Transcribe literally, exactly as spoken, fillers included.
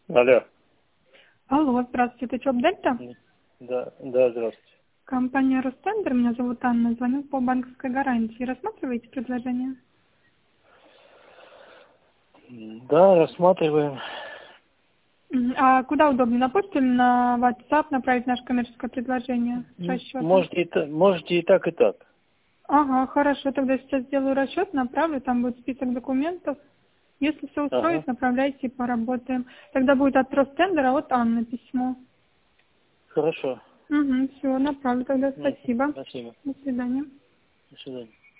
Алло. Алло, здравствуйте, это ЧОП Дельта? Да, да, здравствуйте. Компания Ростендер, меня зовут Анна, звоню по банковской гарантии. Рассматриваете предложение? Да, рассматриваем. М, А куда удобнее, на почту или на WhatsApp направить наше коммерческое предложение с М, расчетом? Можете и, та- можете и так, и так. Ага, хорошо, тогда сейчас сделаю расчет, направлю, там будет список документов. Если все Ага, устроит, направляйте и поработаем. Тогда будет от Ростендера, от Анны письмо. хорошо. Угу, все, направлю тогда, Мгм, спасибо. спасибо. До свидания. До свидания.